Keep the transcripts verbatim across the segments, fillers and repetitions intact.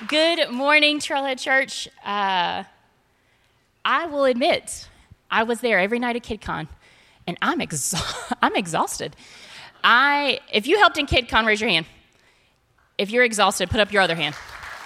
Good morning, Trailhead Church. Uh, I will admit, I was there every night at KidCon, and I'm exa- I'm exhausted. I, if you helped in KidCon, raise your hand. If you're exhausted, put up your other hand.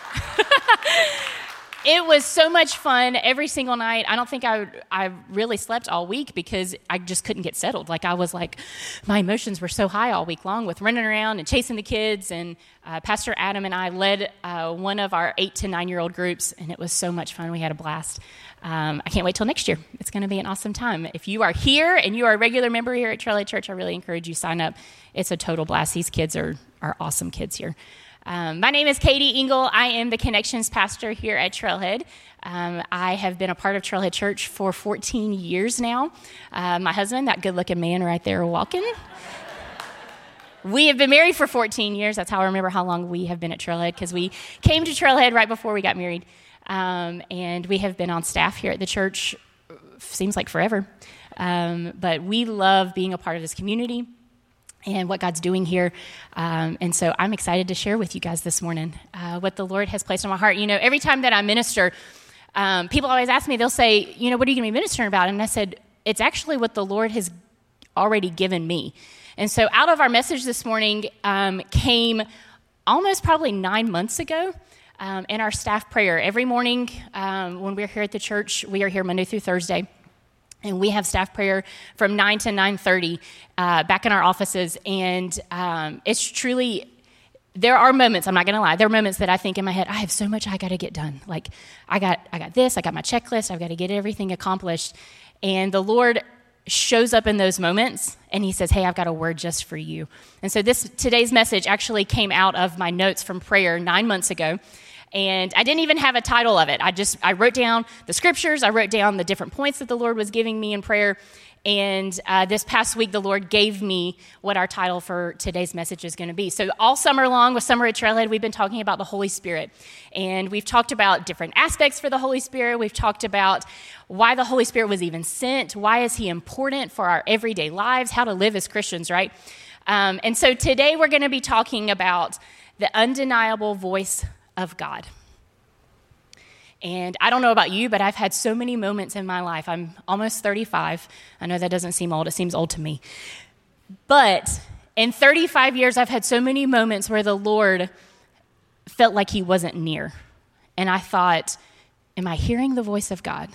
It was so much fun every single night. I don't think I I really slept all week because I just couldn't get settled. Like I was like, my emotions were so high all week long with running around and chasing the kids. And uh, Pastor Adam and I led uh, one of our eight to nine year old groups, and it was so much fun. We had a blast. Um, I can't wait till next year. It's going to be an awesome time. If you are here and you are a regular member here at Trailhead Church, I really encourage you to sign up. It's a total blast. These kids are are awesome kids here. Um, my name is Katie Engel. I am the Connections Pastor here at Trailhead. Um, I have been a part of Trailhead Church for fourteen years now. Uh, my husband, that good-looking man right there walking. We have been married for fourteen years. That's how I remember how long we have been at Trailhead, because we came to Trailhead right before we got married. Um, and we have been on staff here at the church, seems like forever. Um, but we love being a part of this community and what God's doing here. Um, and so I'm excited to share with you guys this morning uh, what the Lord has placed on my heart. You know, every time that I minister, um, people always ask me, they'll say, you know, what are you going to be ministering about? And I said, it's actually what the Lord has already given me. And so out of our message this morning um, came almost probably nine months ago um, in our staff prayer. Every morning um, when we're here at the church, we are here Monday through Thursday. And we have staff prayer from nine to nine thirty uh, back in our offices. And um, it's truly, there are moments, I'm not going to lie, there are moments that I think in my head, I have so much I got to get done. Like, I got I got this, I got my checklist, I've got to get everything accomplished. And the Lord shows up in those moments, and he says, hey, I've got a word just for you. And so this today's message actually came out of my notes from prayer nine months ago. And I didn't even have a title of it. I just, I wrote down the scriptures. I wrote down the different points that the Lord was giving me in prayer. And uh, this past week, the Lord gave me what our title for today's message is going to be. So all summer long with Summer at Trailhead, we've been talking about the Holy Spirit. And we've talked about different aspects for the Holy Spirit. We've talked about why the Holy Spirit was even sent. Why is he important for our everyday lives? How to live as Christians, right? Um, and so today we're going to be talking about the undeniable voice of God. And I don't know about you, but I've had so many moments in my life. I'm almost thirty-five. I know that doesn't seem old. It seems old to me. But in thirty-five years, I've had so many moments where the Lord felt like he wasn't near. And I thought, am I hearing the voice of God?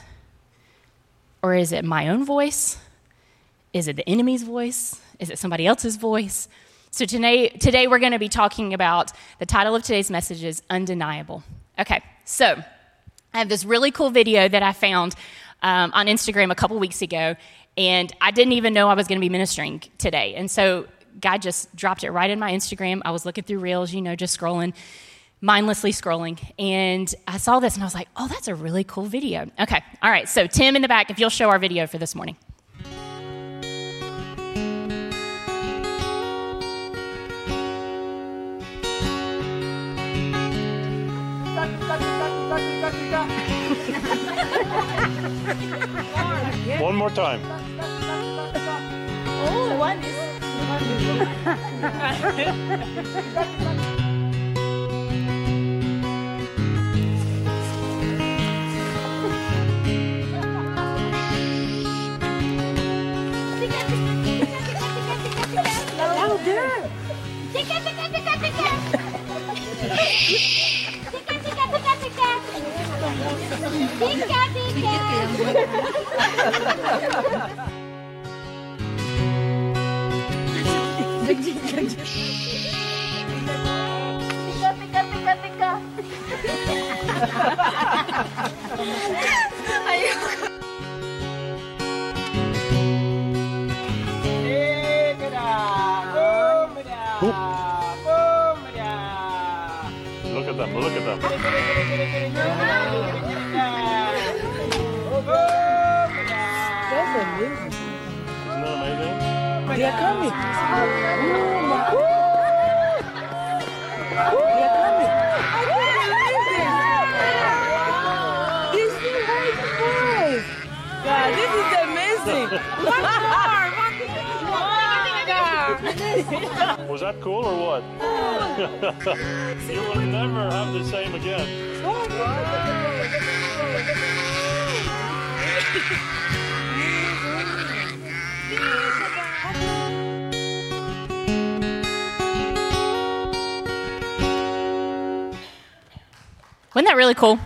Or is it my own voice? Is it the enemy's voice? Is it somebody else's voice? So today, today we're going to be talking about, the title of today's message is Undeniable. Okay, so I have this really cool video that I found um, on Instagram a couple weeks ago, and I didn't even know I was going to be ministering today. And so God just dropped it right in my Instagram. I was looking through Reels, you know, just scrolling, mindlessly scrolling, and I saw this, and I was like, oh, that's a really cool video. Okay, all right, so Tim in the back, if you'll show our video for this morning. One more time. Oh, one is. Louder. Tika, tika, tika, tika. Tika, tika, tika, tika. Tika, tika. Tika, tika, tika, tika. Ayoko. Look at them, look at them. That's amazing. Isn't that amazing? They are coming. Oh, my. They are coming. This is nice. God, this is amazing. One more. One more. Was that cool or what? You will never have the same again. Wasn't that really cool?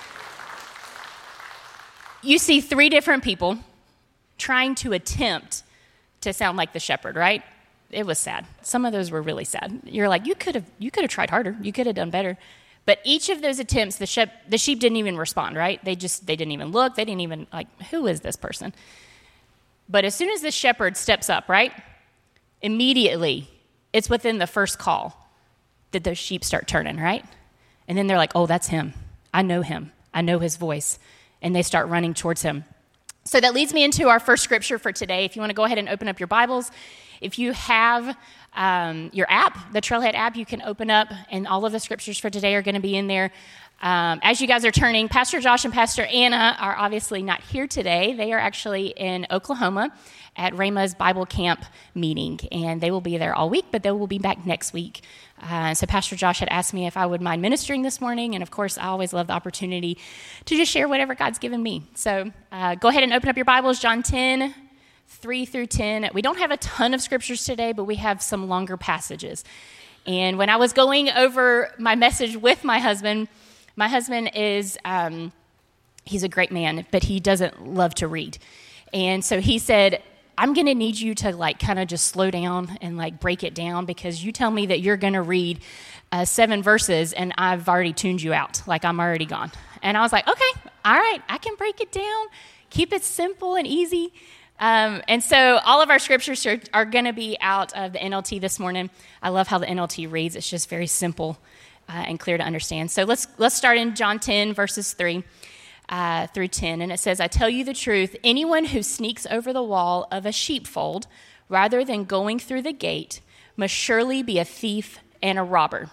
You see three different people trying to attempt to sound like the shepherd, right? It was sad. Some of those were really sad. You're like, you could have you could have tried harder. You could have done better. But each of those attempts, the sheep, the sheep didn't even respond, right? They just, they didn't even look. They didn't even, like, who is this person? But as soon as the shepherd steps up, right, immediately, it's within the first call that those sheep start turning, right? And then they're like, oh, that's him. I know him. I know his voice. And they start running towards him. So that leads me into our first scripture for today. If you want to go ahead and open up your Bibles, if you have um, your app, the Trailhead app, you can open up, and all of the scriptures for today are going to be in there. Um, as you guys are turning, Pastor Josh and Pastor Anna are obviously not here today. They are actually in Oklahoma at Rhema's Bible Camp meeting, and they will be there all week, but they will be back next week. Uh, so Pastor Josh had asked me if I would mind ministering this morning, and of course, I always love the opportunity to just share whatever God's given me. So uh, go ahead and open up your Bibles, John ten, three through ten. We don't have a ton of scriptures today, but we have some longer passages. And when I was going over my message with my husband, my husband is, um, he's a great man, but he doesn't love to read. And so he said, I'm going to need you to like kind of just slow down and like break it down, because you tell me that you're going to read uh, seven verses and I've already tuned you out. Like I'm already gone. And I was like, okay, all right, I can break it down. Keep it simple and easy. Um, and so all of our scriptures are, are going to be out of the N L T this morning. I love how the N L T reads. It's just very simple uh, and clear to understand. So let's let's start in John ten, verses three. Uh, through ten, and it says, I tell you the truth, anyone who sneaks over the wall of a sheepfold rather than going through the gate must surely be a thief and a robber.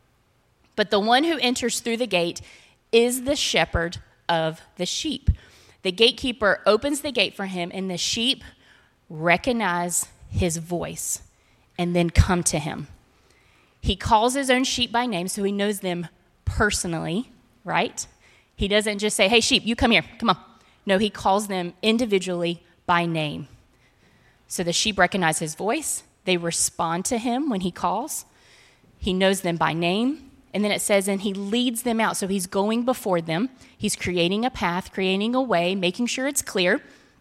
But the one who enters through the gate is the shepherd of the sheep. The gatekeeper opens the gate for him, and the sheep recognize his voice and then come to him. He calls his own sheep by name, so he knows them personally, right? He doesn't just say, hey, sheep, you come here, come on. No, he calls them individually by name. So the sheep recognize his voice. They respond to him when he calls. He knows them by name. And then it says, and he leads them out. So he's going before them. He's creating a path, creating a way, making sure it's clear.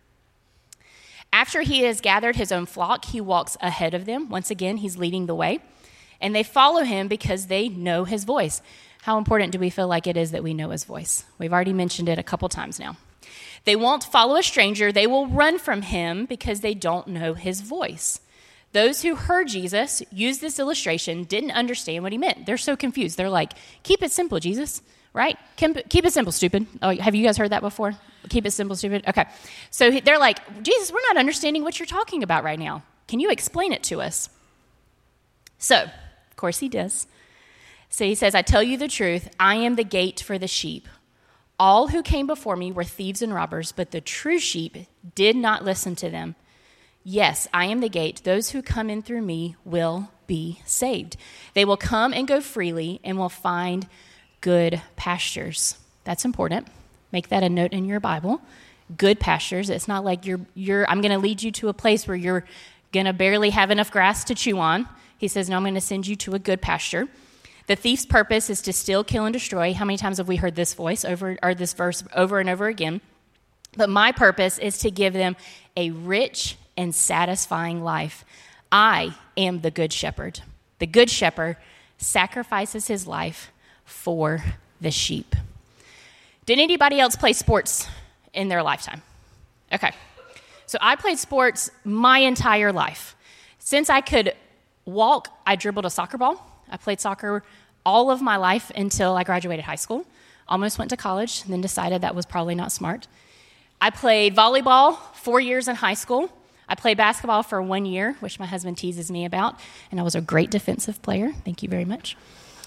After he has gathered his own flock, he walks ahead of them. Once again, he's leading the way. And they follow him because they know his voice. How important do we feel like it is that we know his voice? We've already mentioned it a couple times now. They won't follow a stranger. They will run from him because they don't know his voice. Those who heard Jesus use this illustration didn't understand what he meant. They're so confused. They're like, keep it simple, Jesus, right? Keep it simple, stupid. Oh, have you guys heard that before? Keep it simple, stupid. Okay. So they're like, Jesus, we're not understanding what you're talking about right now. Can you explain it to us? So, of course he does. So he says, I tell you the truth, I am the gate for the sheep. All who came before me were thieves and robbers, but the true sheep did not listen to them. Yes, I am the gate. Those who come in through me will be saved. They will come and go freely and will find good pastures. That's important. Make that a note in your Bible. Good pastures. It's not like you're, you're I'm going to lead you to a place where you're going to barely have enough grass to chew on. He says, no, I'm going to send you to a good pasture. The thief's purpose is to steal, kill, and destroy. How many times have we heard this voice over, or this verse over and over again? But my purpose is to give them a rich and satisfying life. I am the good shepherd. The good shepherd sacrifices his life for the sheep. Did anybody else play sports in their lifetime? Okay. So I played sports my entire life. Since I could walk, I dribbled a soccer ball. I played soccer all of my life until I graduated high school. Almost went to college, and then decided that was probably not smart. I played volleyball four years in high school. I played basketball for one year, which my husband teases me about, and I was a great defensive player. Thank you very much.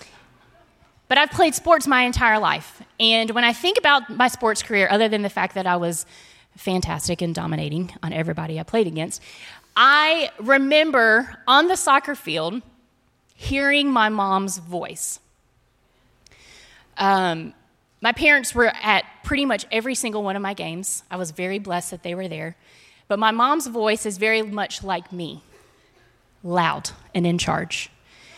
But I've played sports my entire life, and when I think about my sports career, other than the fact that I was fantastic and dominating on everybody I played against, I remember on the soccer field hearing my mom's voice. Um, my parents were at pretty much every single one of my games. I was very blessed that they were there. But my mom's voice is very much like me, loud and in charge.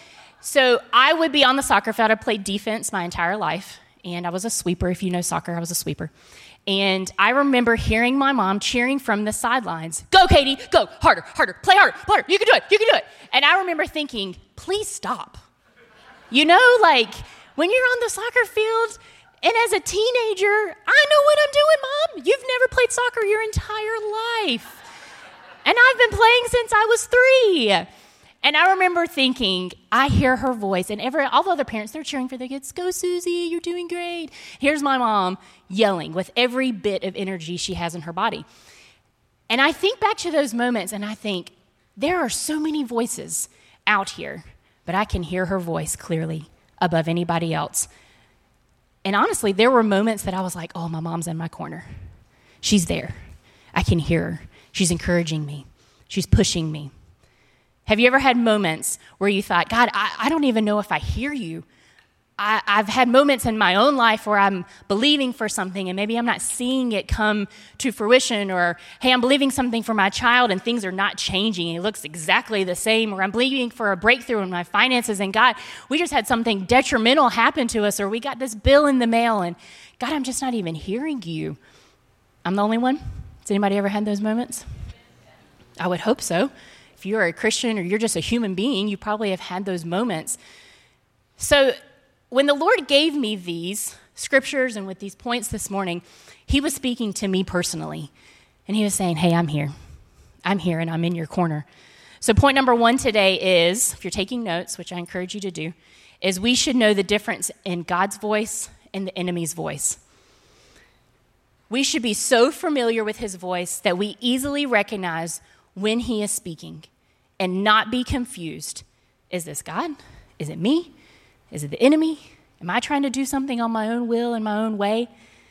So I would be on the soccer field. I played defense my entire life, and I was a sweeper. If you know soccer, I was a sweeper. And I remember hearing my mom cheering from the sidelines, "Go, Katie, go, harder, harder, play harder, play harder, you can do it, you can do it." And I remember thinking, please stop. You know, like when you're on the soccer field, and as a teenager, I know what I'm doing, Mom. You've never played soccer your entire life. And I've been playing since I was three. And I remember thinking, I hear her voice, and every all the other parents, they're cheering for their kids. "Go, Susie, you're doing great." Here's my mom yelling with every bit of energy she has in her body. And I think back to those moments, and I think, there are so many voices out here, but I can hear her voice clearly above anybody else. And honestly, there were moments that I was like, oh, my mom's in my corner. She's there. I can hear her. She's encouraging me. She's pushing me. Have you ever had moments where you thought, God, I, I don't even know if I hear you. I, I've had moments in my own life where I'm believing for something and maybe I'm not seeing it come to fruition, or, hey, I'm believing something for my child and things are not changing. It looks exactly the same, or I'm believing for a breakthrough in my finances, and God, we just had something detrimental happen to us, or we got this bill in the mail and God, I'm just not even hearing you. I'm the only one? Has anybody ever had those moments? I would hope so. If you're a Christian or you're just a human being, you probably have had those moments. So when the Lord gave me these scriptures and with these points this morning, he was speaking to me personally. And he was saying, hey, I'm here. I'm here and I'm in your corner. So point number one today is, if you're taking notes, which I encourage you to do, is we should know the difference in God's voice and the enemy's voice. We should be so familiar with his voice that we easily recognize when he is speaking and not be confused. Is this God? Is it me? Is it the enemy? Am I trying to do something on my own will and my own way?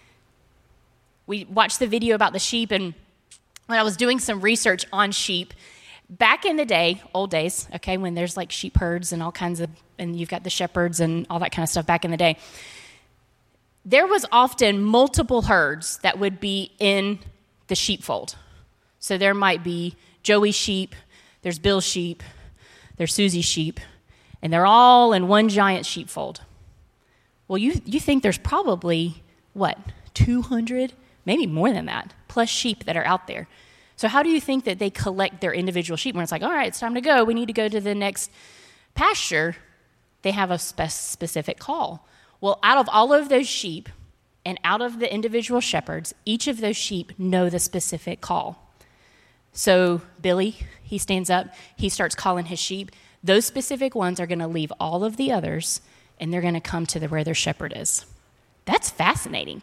We watched the video about the sheep, and when I was doing some research on sheep, back in the day, old days, okay, when there's like sheep herds and all kinds of, and you've got the shepherds and all that kind of stuff back in the day, there was often multiple herds that would be in the sheepfold. So there might be Joey's sheep, there's Bill's sheep, there's Susie's sheep, and they're all in one giant sheepfold. Well, you you think there's probably, what, two hundred, maybe more than that, plus sheep that are out there. So how do you think that they collect their individual sheep? When it's like, all right, it's time to go, we need to go to the next pasture, they have a spe- specific call. Well, out of all of those sheep and out of the individual shepherds, each of those sheep know the specific call. So Billy, he stands up, he starts calling his sheep. Those specific ones are going to leave all of the others, and they're going to come to the, where their shepherd is. That's fascinating.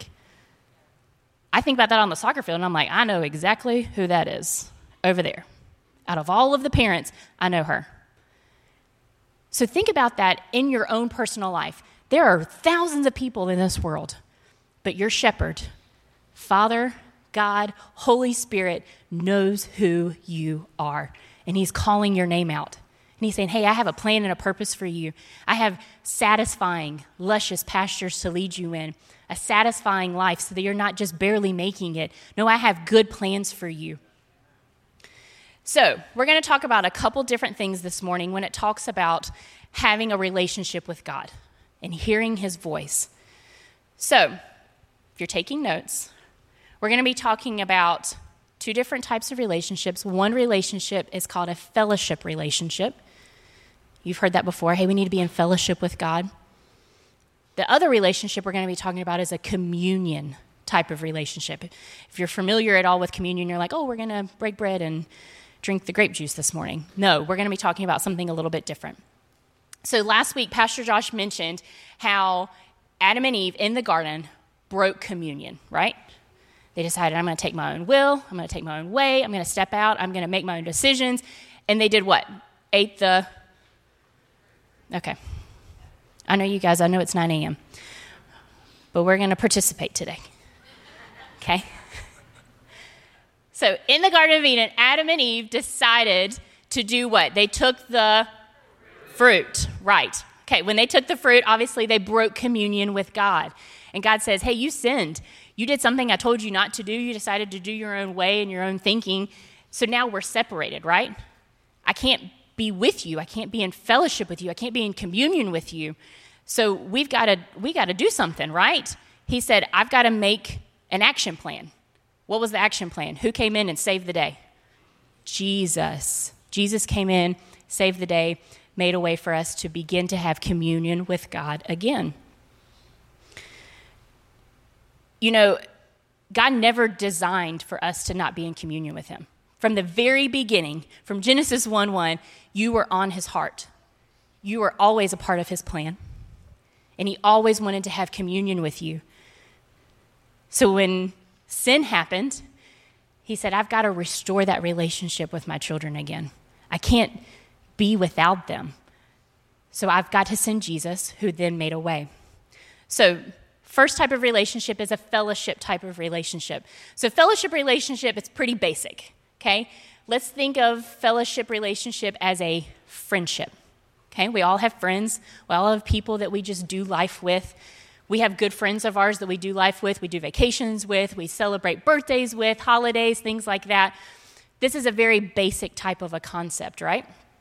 I think about that on the soccer field, and I'm like, I know exactly who that is over there. Out of all of the parents, I know her. So think about that in your own personal life. There are thousands of people in this world, but your shepherd, Father, God, Holy Spirit, knows who you are, and he's calling your name out. And he's saying, hey, I have a plan and a purpose for you. I have satisfying, luscious pastures to lead you in, a satisfying life so that you're not just barely making it. No, I have good plans for you. So we're going to talk about a couple different things this morning when it talks about having a relationship with God and hearing his voice. So if you're taking notes, we're going to be talking about two different types of relationships. One relationship is called a fellowship relationship. You've heard that before. Hey, we need to be in fellowship with God. The other relationship we're going to be talking about is a communion type of relationship. If you're familiar at all with communion, you're like, oh, we're going to break bread and drink the grape juice this morning. No, we're going to be talking about something a little bit different. So last week, Pastor Josh mentioned how Adam and Eve in the garden broke communion, right? They decided, I'm going to take my own will, I'm going to take my own way, I'm going to step out, I'm going to make my own decisions. And they did what? Ate the... Okay. I know you guys, I know it's nine a.m., but we're going to participate today. Okay? So in the Garden of Eden, Adam and Eve decided to do what? They took the fruit, right. Okay, when they took the fruit, obviously they broke communion with God. And God says, hey, you sinned. You did something I told you not to do. You decided to do your own way and your own thinking. So now we're separated, right? I can't be with you. I can't be in fellowship with you. I can't be in communion with you. So we've got to we got to do something, right? He said, I've got to make an action plan. What was the action plan? Who came in and saved the day? Jesus. Jesus came in, saved the day, made a way for us to begin to have communion with God again. You know, God never designed for us to not be in communion with him. From the very beginning, from Genesis one one, you were on his heart. You were always a part of his plan. And he always wanted to have communion with you. So when sin happened, he said, I've got to restore that relationship with my children again. I can't be without them. So I've got to send Jesus, who then made a way. So first type of relationship is a fellowship type of relationship. So fellowship relationship, it's pretty basic, okay? Let's think of fellowship relationship as a friendship, okay? We all have friends. We all have people that we just do life with. We have good friends of ours that we do life with. We do vacations with. We celebrate birthdays with, holidays, things like that. This is a very basic type of a concept, right?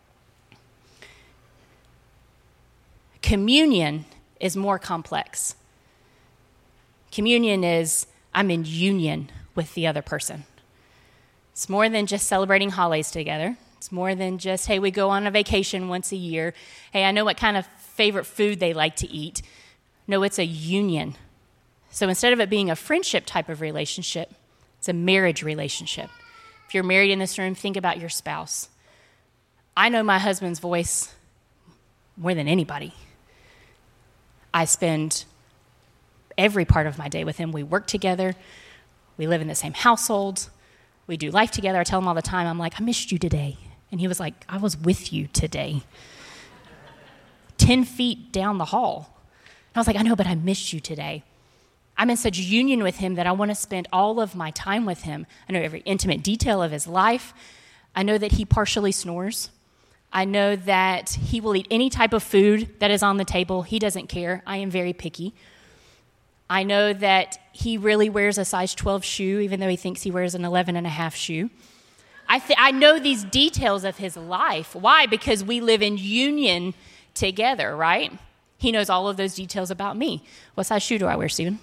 Communion is more complex. Communion is, I'm in union with the other person. It's more than just celebrating holidays together. It's more than just, hey, we go on a vacation once a year. Hey, I know what kind of favorite food they like to eat. No, it's a union. So instead of it being a friendship type of relationship, it's a marriage relationship. If you're married in this room, think about your spouse. I know my husband's voice more than anybody. I spend every part of my day with him. We work together. We live in the same household. We do life together. I tell him all the time, I'm like, I missed you today. And he was like, I was with you today. Ten feet down the hall. And I was like, I know, but I missed you today. I'm in such union with him that I want to spend all of my time with him. I know every intimate detail of his life. I know that he partially snores. I know that he will eat any type of food that is on the table. He doesn't care. I am very picky. I know that he really wears a size twelve shoe, even though he thinks he wears an eleven and a half shoe. I, th- I know these details of his life. Why? Because we live in union together, right? He knows all of those details about me. What size shoe do I wear, Stephen?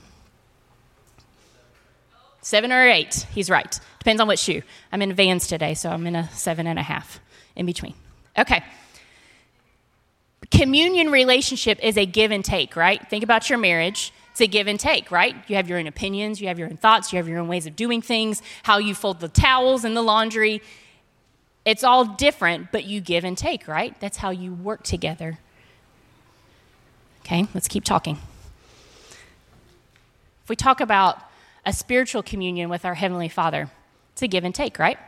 Seven or eight. He's right. Depends on what shoe. I'm in Vans today, so I'm in a seven and a half in between. Okay. Communion relationship is a give and take, right? Think about your marriage. It's a give and take, right? You have your own opinions, you have your own thoughts, you have your own ways of doing things, how you fold the towels and the laundry. It's all different, but you give and take, right? That's how you work together. Okay, let's keep talking. If we talk about a spiritual communion with our Heavenly Father, it's a give and take, right?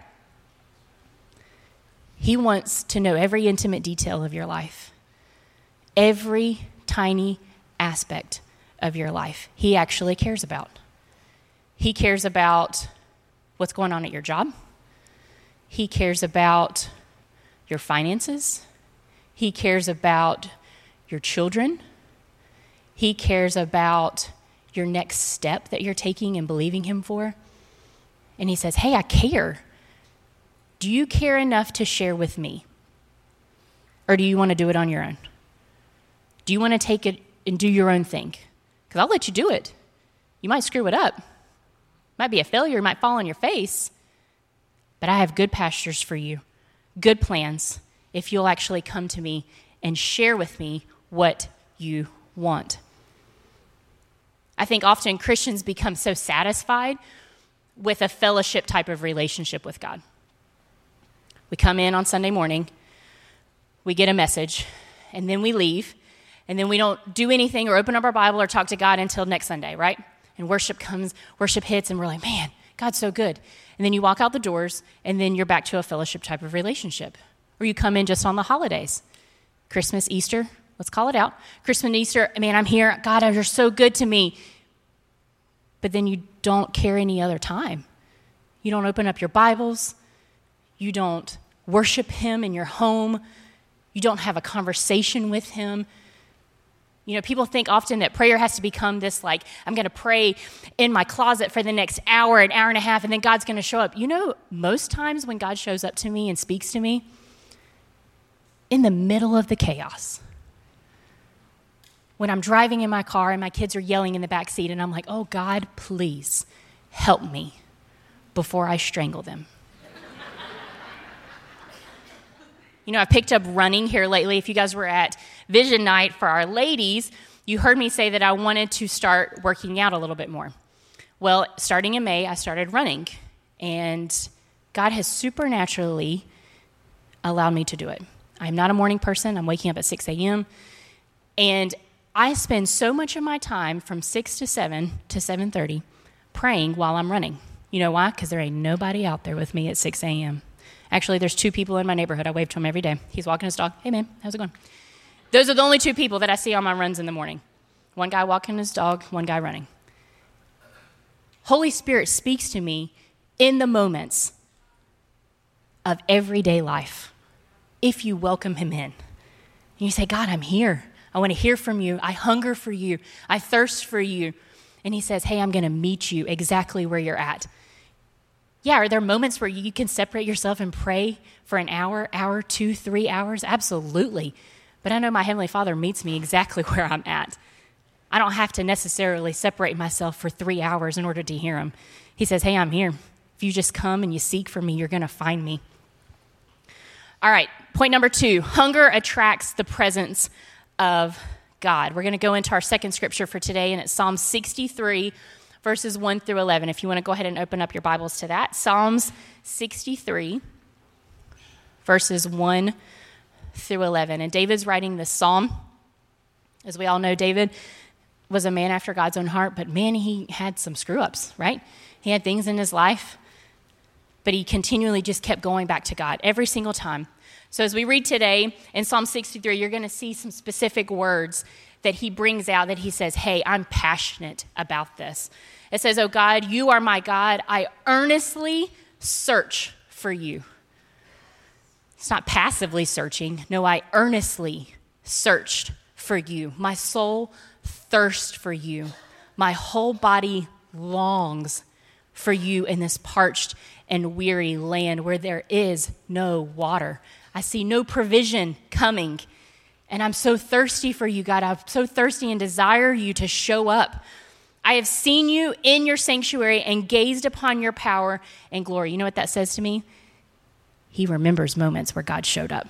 He wants to know every intimate detail of your life, every tiny aspect of your life. He actually cares about. He cares about what's going on at your job. He cares about your finances. He cares about your children. He cares about your next step that you're taking and believing him for. And he says, hey, I care. Do you care enough to share with me? Or do you want to do it on your own? Do you want to take it and do your own thing? Because I'll let you do it. You might screw it up. Might be a failure, might fall on your face. But I have good pastures for you, good plans, if you'll actually come to me and share with me what you want. I think often Christians become so satisfied with a fellowship type of relationship with God. We come in on Sunday morning, we get a message, and then we leave, and then we don't do anything or open up our Bible or talk to God until next Sunday, right? And worship comes, worship hits, and we're like, man, God's so good. And then you walk out the doors, and then you're back to a fellowship type of relationship. Or you come in just on the holidays, Christmas, Easter, let's call it out. Christmas and Easter, man, I'm here. God, you're so good to me. But then you don't care any other time. You don't open up your Bibles. You don't worship him in your home. You don't have a conversation with him. You know, people think often that prayer has to become this, like, I'm going to pray in my closet for the next hour, an hour and a half, and then God's going to show up. You know, most times when God shows up to me and speaks to me, in the middle of the chaos, when I'm driving in my car and my kids are yelling in the back seat and I'm like, oh, God, please help me before I strangle them. You know, I picked up running here lately. If you guys were at Vision Night for our ladies, you heard me say that I wanted to start working out a little bit more. Well, starting in May, I started running, and God has supernaturally allowed me to do it. I'm not a morning person. I'm waking up at six a.m., and I spend so much of my time from six to seven to seven thirty praying while I'm running. You know why? Because there ain't nobody out there with me at six a.m. Actually, there's two people in my neighborhood. I wave to him every day. He's walking his dog. Hey, man, how's it going? Those are the only two people that I see on my runs in the morning. One guy walking his dog, one guy running. Holy Spirit speaks to me in the moments of everyday life if you welcome him in. And you say, God, I'm here. I want to hear from you. I hunger for you. I thirst for you. And he says, hey, I'm going to meet you exactly where you're at. Yeah, are there moments where you can separate yourself and pray for an hour, hour, two, three hours? Absolutely. But I know my Heavenly Father meets me exactly where I'm at. I don't have to necessarily separate myself for three hours in order to hear him. He says, hey, I'm here. If you just come and you seek for me, you're going to find me. All right, point number two, hunger attracts the presence of God. We're going to go into our second scripture for today, and it's Psalm sixty-three, verses one through eleven. If you want to go ahead and open up your Bibles to that. Psalms sixty-three, verses one through eleven. And David's writing this psalm. As we all know, David was a man after God's own heart, but man, he had some screw-ups, right? He had things in his life, but he continually just kept going back to God every single time. So as we read today in Psalm sixty-three, you're going to see some specific words that he brings out that he says, hey, I'm passionate about this. It says, oh God, you are my God. I earnestly search for you. It's not passively searching. No, I earnestly searched for you. My soul thirsts for you. My whole body longs for you in this parched and weary land where there is no water. I see no provision coming. And I'm so thirsty for you, God. I'm so thirsty and desire you to show up. I have seen you in your sanctuary and gazed upon your power and glory. You know what that says to me? He remembers moments where God showed up.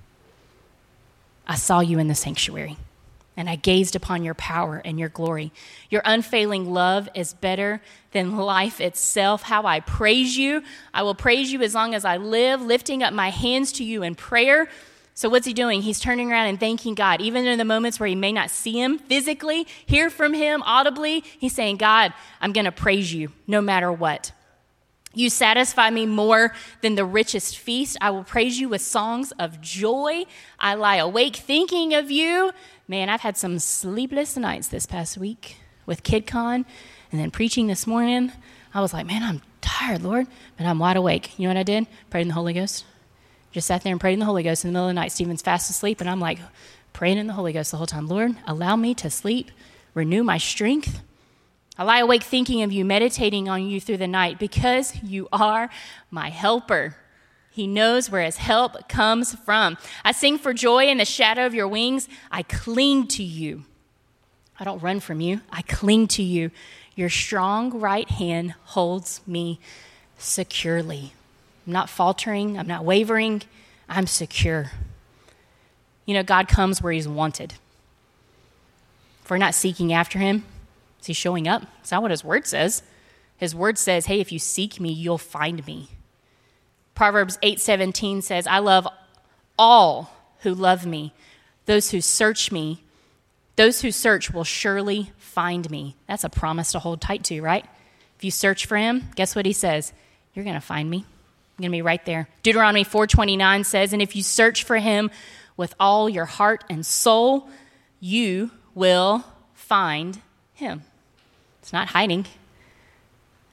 I saw you in the sanctuary, and I gazed upon your power and your glory. Your unfailing love is better than life itself. How I praise you. I will praise you as long as I live, lifting up my hands to you in prayer. So what's he doing? He's turning around and thanking God. Even in the moments where he may not see him physically, hear from him audibly, he's saying, God, I'm going to praise you no matter what. You satisfy me more than the richest feast. I will praise you with songs of joy. I lie awake thinking of you. Man, I've had some sleepless nights this past week with KidCon and then preaching this morning. I was like, man, I'm tired, Lord, but I'm wide awake. You know what I did? Prayed in the Holy Ghost. Just sat there and prayed in the Holy Ghost in the middle of the night. Stephen's fast asleep, and I'm like praying in the Holy Ghost the whole time. Lord, allow me to sleep, renew my strength. I lie awake thinking of you, meditating on you through the night because you are my helper. He knows where his help comes from. I sing for joy in the shadow of your wings. I cling to you. I don't run from you. I cling to you. Your strong right hand holds me securely. I'm not faltering. I'm not wavering. I'm secure. You know, God comes where he's wanted. If we're not seeking after him, is he showing up? It's not what his word says. His word says, hey, if you seek me, you'll find me. Proverbs eight seventeen says, I love all who love me. Those who search me, those who search will surely find me. That's a promise to hold tight to, right? If you search for him, guess what he says? You're going to find me. I'm going to be right there. Deuteronomy four twenty-nine says, and if you search for him with all your heart and soul, you will find him. It's not hiding.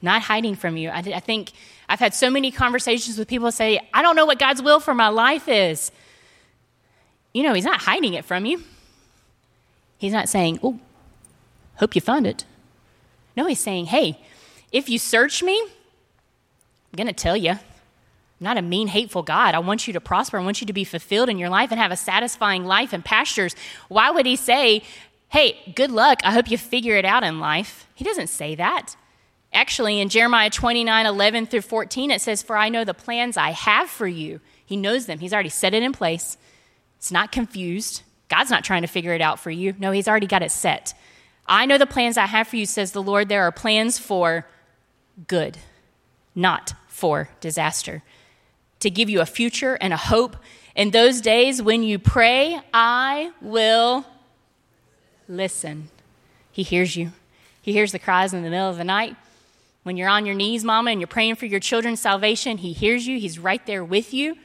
not hiding from you. I, I think I've had so many conversations with people say, I don't know what God's will for my life is. You know, he's not hiding it from you. He's not saying, oh, hope you found it. No, he's saying, hey, if you search me, I'm going to tell you. I'm not a mean, hateful God. I want you to prosper. I want you to be fulfilled in your life and have a satisfying life and pastures. Why would he say, hey, good luck. I hope you figure it out in life? He doesn't say that. Actually, in Jeremiah twenty-nine, eleven through fourteen, it says, for I know the plans I have for you. He knows them. He's already set it in place. It's not confused. God's not trying to figure it out for you. No, he's already got it set. I know the plans I have for you, says the Lord. There are plans for good, not for disaster, to give you a future and a hope. In those days when you pray, I will listen. He hears you. He hears the cries in the middle of the night. When you're on your knees, mama, and you're praying for your children's salvation, he hears you. He's right there with you. It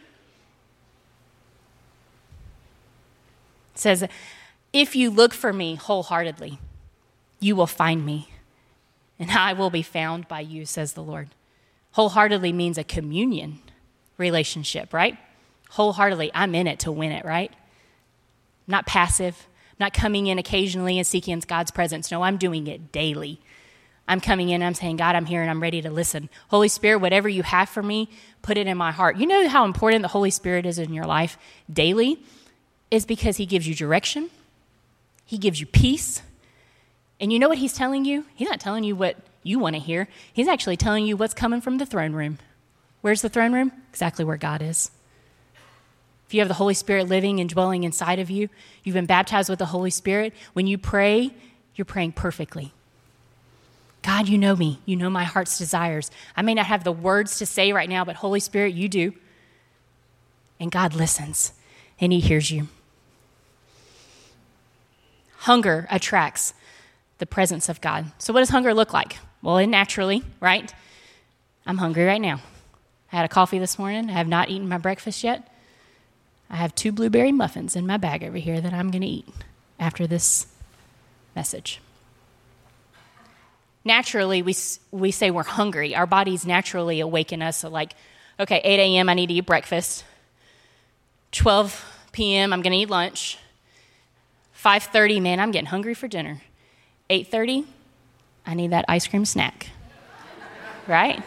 says, if you look for me wholeheartedly, you will find me, and I will be found by you, says the Lord. Wholeheartedly means a communion relationship, right? Wholeheartedly, I'm in it to win it, right? Not passive, not coming in occasionally and seeking God's presence. No, I'm doing it daily. I'm coming in and I'm saying, God, I'm here and I'm ready to listen. Holy Spirit, whatever you have for me, put it in my heart. You know how important the Holy Spirit is in your life daily? Is because he gives you direction. He gives you peace. And you know what he's telling you? He's not telling you what you want to hear. He's actually telling you what's coming from the throne room. Where's the throne room? Exactly where God is. If you have the Holy Spirit living and dwelling inside of you, you've been baptized with the Holy Spirit, when you pray, you're praying perfectly. God, you know me. You know my heart's desires. I may not have the words to say right now, but Holy Spirit, you do. And God listens, and he hears you. Hunger attracts the presence of God. So what does hunger look like? Well, it naturally, right? I'm hungry right now. I had a coffee this morning. I have not eaten my breakfast yet. I have two blueberry muffins in my bag over here that I'm going to eat after this message. Naturally, we we say we're hungry. Our bodies naturally awaken us. So like, okay, eight a.m., I need to eat breakfast. twelve p.m., I'm going to eat lunch. five thirty, man, I'm getting hungry for dinner. eight thirty, I need that ice cream snack, right?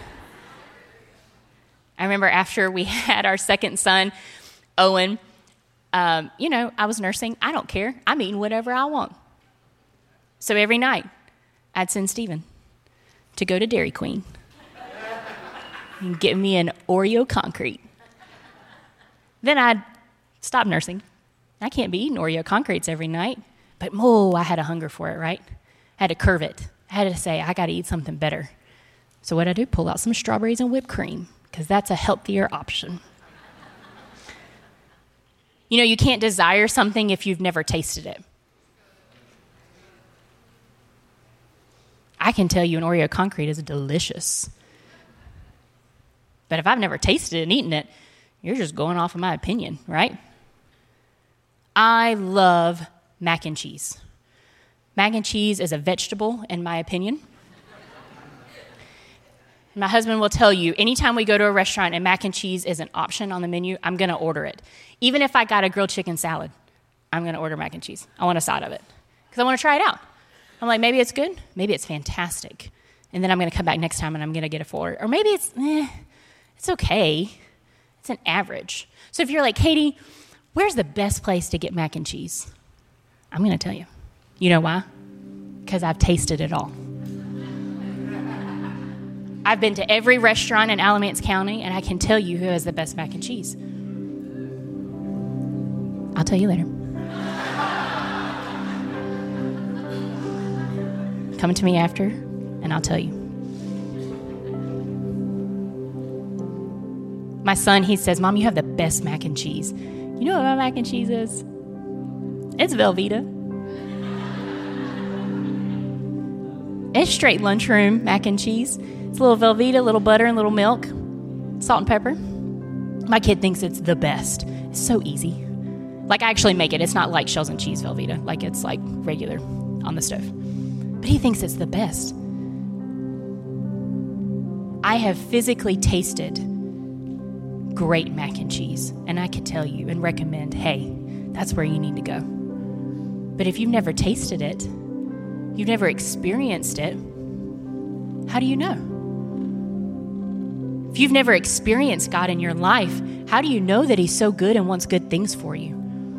I remember after we had our second son, Owen, um, you know, I was nursing. I don't care. I'm eating whatever I want. So every night, I'd send Stephen to go to Dairy Queen and get me an Oreo concrete. Then I'd stop nursing. I can't be eating Oreo concretes every night. But, oh, I had a hunger for it, right? I had to curve it. I had to say, I got to eat something better. So what I do, pull out some strawberries and whipped cream, because that's a healthier option. You know, you can't desire something if you've never tasted it. I can tell you an Oreo concrete is delicious. But if I've never tasted it and eaten it, you're just going off of my opinion, right? I love mac and cheese. Mac and cheese is a vegetable, in my opinion. My husband will tell you, anytime we go to a restaurant and mac and cheese is an option on the menu, I'm going to order it. Even if I got a grilled chicken salad, I'm going to order mac and cheese. I want a side of it because I want to try it out. I'm like, maybe it's good. Maybe it's fantastic. And then I'm going to come back next time and I'm going to get a fuller. Or maybe it's, eh, it's okay. It's an average. So if you're like, Katie, where's the best place to get mac and cheese? I'm going to tell you. You know why? Because I've tasted it all. I've been to every restaurant in Alamance County, and I can tell you who has the best mac and cheese. I'll tell you later. Come to me after, and I'll tell you. My son, he says, Mom, you have the best mac and cheese. You know what my mac and cheese is? It's Velveeta. It's straight lunchroom mac and cheese. It's a little Velveeta, a little butter, and a little milk, salt and pepper. My kid thinks it's the best. It's so easy. Like, I actually make it. It's not like shells and cheese Velveeta. Like, it's like regular on the stove. But he thinks it's the best. I have physically tasted great mac and cheese, and I could tell you and recommend, hey, that's where you need to go. But if you've never tasted it, you've never experienced it, how do you know? If you've never experienced God in your life, how do you know that he's so good and wants good things for you?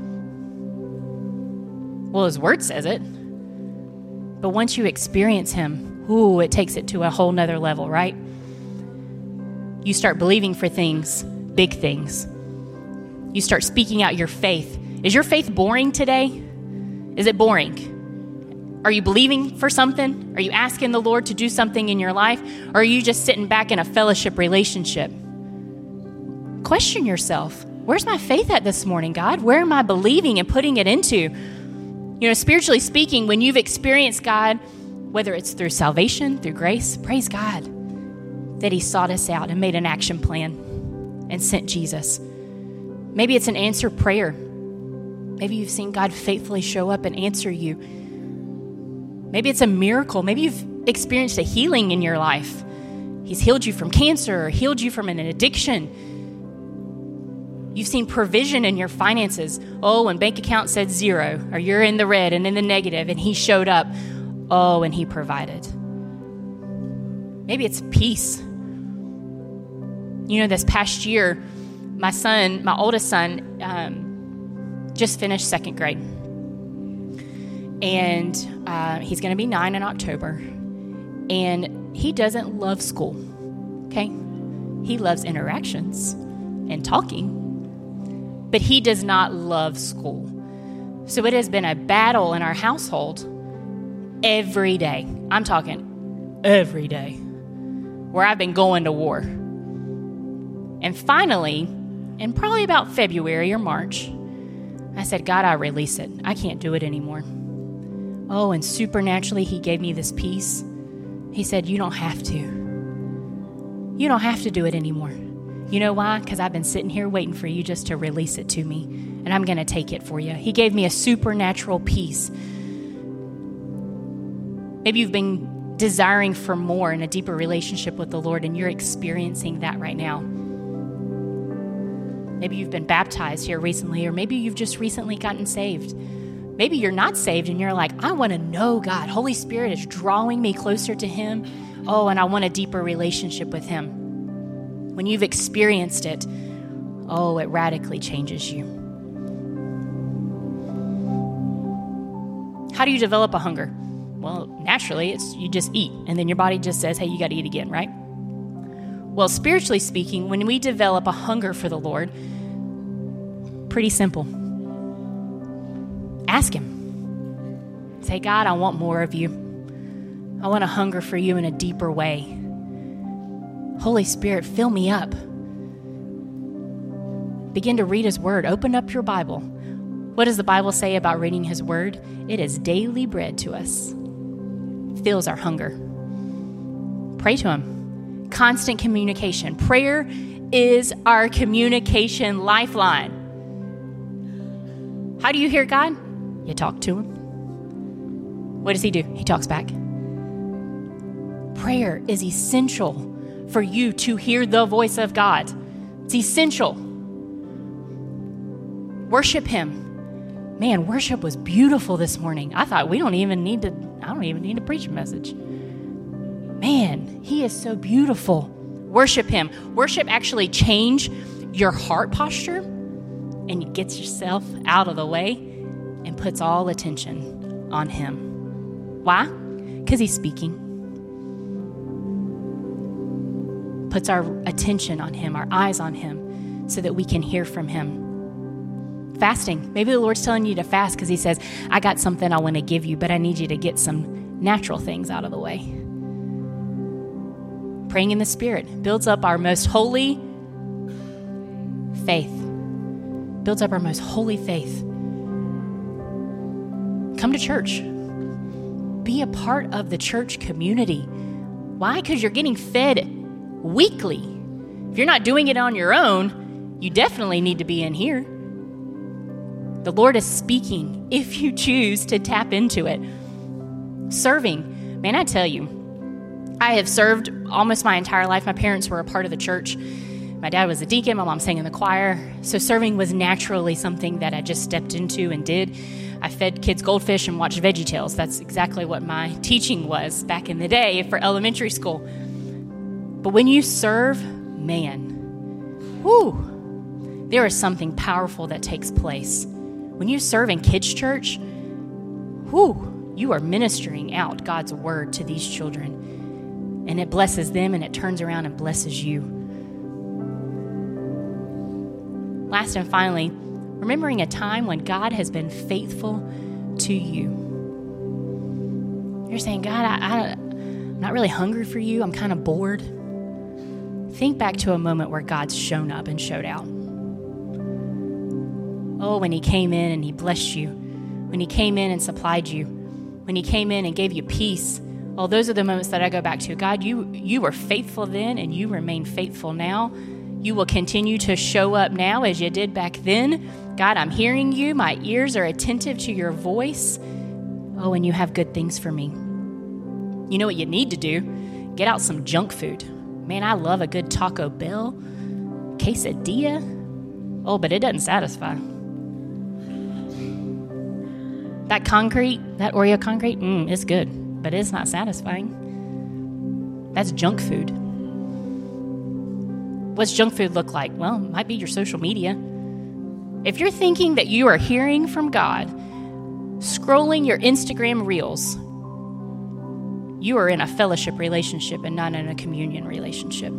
Well, his word says it. But once you experience him, ooh, it takes it to a whole nother level, right? You start believing for things, big things. You start speaking out your faith. Is your faith boring today? Is it boring? Are you believing for something? Are you asking the Lord to do something in your life? Or are you just sitting back in a fellowship relationship? Question yourself. Where's my faith at this morning, God? Where am I believing and putting it into? You know, spiritually speaking, when you've experienced God, whether it's through salvation, through grace, praise God that he sought us out and made an action plan and sent Jesus. Maybe it's an answered prayer. Maybe you've seen God faithfully show up and answer you. Maybe it's a miracle. Maybe you've experienced a healing in your life. He's healed you from cancer or healed you from an addiction. You've seen provision in your finances. Oh, when bank account said zero, or you're in the red and in the negative, and he showed up. Oh, and he provided. Maybe it's peace. You know, this past year, my son, my oldest son, um, just finished second grade. And uh, he's going to be nine in October. And he doesn't love school, okay? He loves interactions and talking. But he does not love school. So it has been a battle in our household every day. I'm talking every day, where I've been going to war. And finally, in probably about February or March, I said, God, I release it. I can't do it anymore. Oh, and supernaturally, he gave me this peace. He said, you don't have to. You don't have to do it anymore. You know why? Because I've been sitting here waiting for you just to release it to me, and I'm going to take it for you. He gave me a supernatural peace. Maybe you've been desiring for more in a deeper relationship with the Lord, and you're experiencing that right now. Maybe you've been baptized here recently, or maybe you've just recently gotten saved. Maybe you're not saved, and you're like, I want to know God. Holy Spirit is drawing me closer to him. Oh, and I want a deeper relationship with him. When you've experienced it, oh, it radically changes you. How do you develop a hunger? Well, naturally, it's you just eat, and then your body just says, hey, you got to eat again, right? Well, spiritually speaking, when we develop a hunger for the Lord, pretty simple. Ask him. Say, God, I want more of you. I want to hunger for you in a deeper way. Holy Spirit, fill me up. Begin to read his word. Open up your Bible. What does the Bible say about reading his word? It is daily bread to us. It fills our hunger. Pray to him. Constant communication. Prayer is our communication lifeline. How do you hear God? You talk to him. What does he do? He talks back. Prayer is essential for you to hear the voice of God. It's essential. Worship him. Man, worship was beautiful this morning. I thought we don't even need to, I don't even need to preach a message. Man, he is so beautiful. Worship him. Worship actually change your heart posture, and it gets yourself out of the way and puts all attention on him. Why? Because he's speaking. Puts our attention on him, our eyes on him, so that we can hear from him. Fasting. Maybe the Lord's telling you to fast because he says, I got something I want to give you, but I need you to get some natural things out of the way. Praying in the Spirit builds up our most holy faith. Builds up our most holy faith. Come to church. Be a part of the church community. Why? Because you're getting fed weekly. If you're not doing it on your own, you definitely need to be in here. The Lord is speaking if you choose to tap into it. Serving. Man, I tell you, I have served almost my entire life. My parents were a part of the church. My dad was a deacon. My mom sang in the choir. So serving was naturally something that I just stepped into and did. I fed kids goldfish and watched VeggieTales. That's exactly what my teaching was back in the day for elementary school. But when you serve, man, whoo, there is something powerful that takes place. When you serve in kids' church, whoo, you are ministering out God's word to these children. And it blesses them, and it turns around and blesses you. Last and finally, remembering a time when God has been faithful to you. You're saying, God, I, I, I'm not really hungry for you. I'm kind of bored. Think back to a moment where God's shown up and showed out. Oh, when he came in and he blessed you. When he came in and supplied you. When he came in and gave you peace. Well, those are the moments that I go back to. God, you, you were faithful then and you remain faithful now. You will continue to show up now as you did back then. God, I'm hearing you. My ears are attentive to your voice. Oh, and you have good things for me. You know what you need to do? Get out some junk food. Man, I love a good Taco Bell, quesadilla. Oh, but it doesn't satisfy. That concrete, that Oreo concrete, mm, it's good, but it's not satisfying. That's junk food. What's junk food look like? Well, it might be your social media. If you're thinking that you are hearing from God, scrolling your Instagram reels, you are in a fellowship relationship and not in a communion relationship.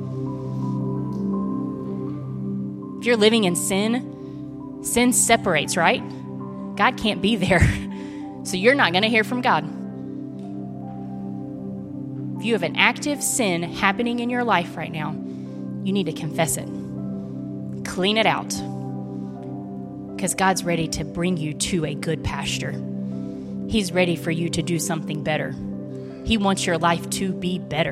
If you're living in sin, sin separates, right? God can't be there. So you're not going to hear from God. If you have an active sin happening in your life right now, you need to confess it. Clean it out. Because God's ready to bring you to a good pasture. He's ready for you to do something better. He wants your life to be better.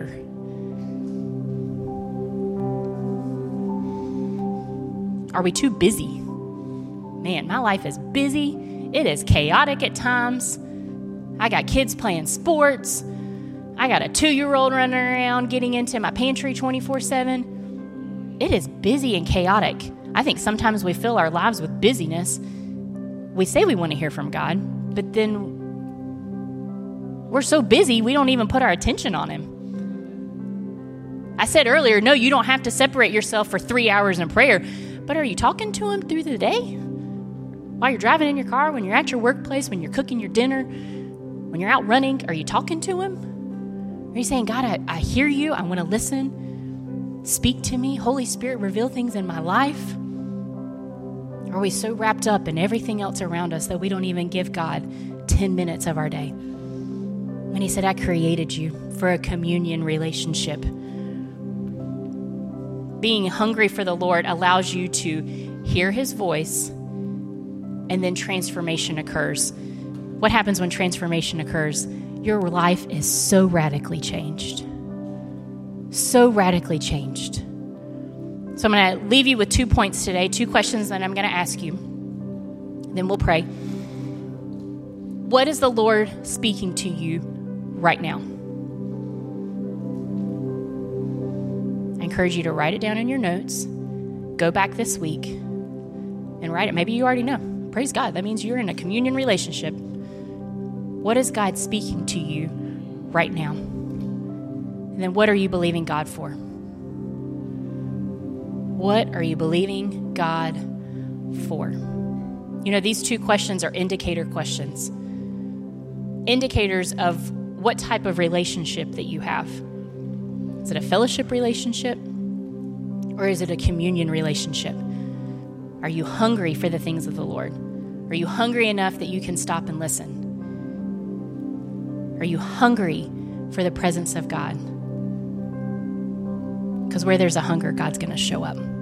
Are we too busy? Man, my life is busy. It is chaotic at times. I got kids playing sports. I got a two-year-old running around getting into my pantry twenty-four seven. It is busy and chaotic. I think sometimes we fill our lives with busyness. We say we want to hear from God, but then we're so busy we don't even put our attention on him. I said earlier, no, you don't have to separate yourself for three hours in prayer, but are you talking to him through the day? While you're driving in your car, when you're at your workplace, when you're cooking your dinner, when you're out running, are you talking to him? Are you saying, God, I, I hear you. I want to listen. Speak to me. Holy Spirit, reveal things in my life. Are we so wrapped up in everything else around us that we don't even give God ten minutes of our day? When he said, I created you for a communion relationship. Being hungry for the Lord allows you to hear his voice, and then transformation occurs. What happens when transformation occurs? Your life is so radically changed. So radically changed. So I'm going to leave you with two points today, two questions that I'm going to ask you. Then we'll pray. What is the Lord speaking to you right now? I encourage you to write it down in your notes. Go back this week and write it. Maybe you already know. Praise God. That means you're in a communion relationship. What is God speaking to you right now? And then what are you believing God for? What are you believing God for? You know, these two questions are indicator questions. Indicators of what type of relationship that you have. Is it a fellowship relationship? Or is it a communion relationship? Are you hungry for the things of the Lord? Are you hungry enough that you can stop and listen? Are you hungry for the presence of God? Because where there's a hunger, God's going to show up.